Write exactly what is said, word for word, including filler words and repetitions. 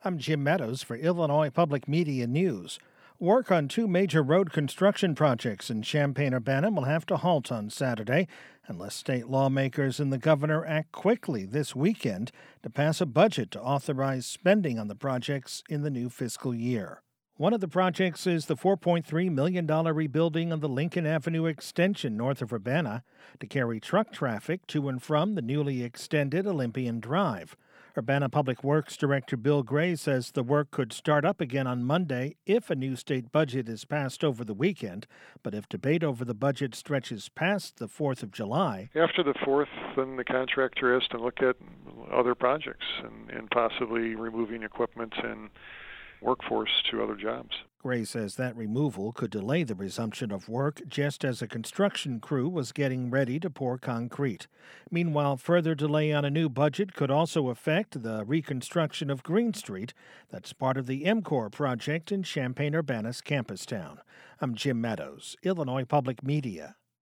I'm Jim Meadows for Illinois Public Media News. Work on two major road construction projects in Champaign-Urbana will have to halt on Saturday unless state lawmakers and the governor act quickly this weekend to pass a budget to authorize spending on the projects in the new fiscal year. One of the projects is the four point three million dollars rebuilding of the Lincoln Avenue extension north of Urbana to carry truck traffic to and from the newly extended Olympian Drive. Urbana Public Works Director Bill Gray says the work could start up again on Monday if a new state budget is passed over the weekend. But if debate over the budget stretches past the fourth of July... After the fourth, then the contractor has to look at other projects and, and possibly removing equipment and workforce to other jobs. Gray says that removal could delay the resumption of work just as a construction crew was getting ready to pour concrete. Meanwhile, further delay on a new budget could also affect the reconstruction of Green Street. That's part of the M CORE project in Champaign-Urbana's campus town. I'm Jim Meadows, Illinois Public Media.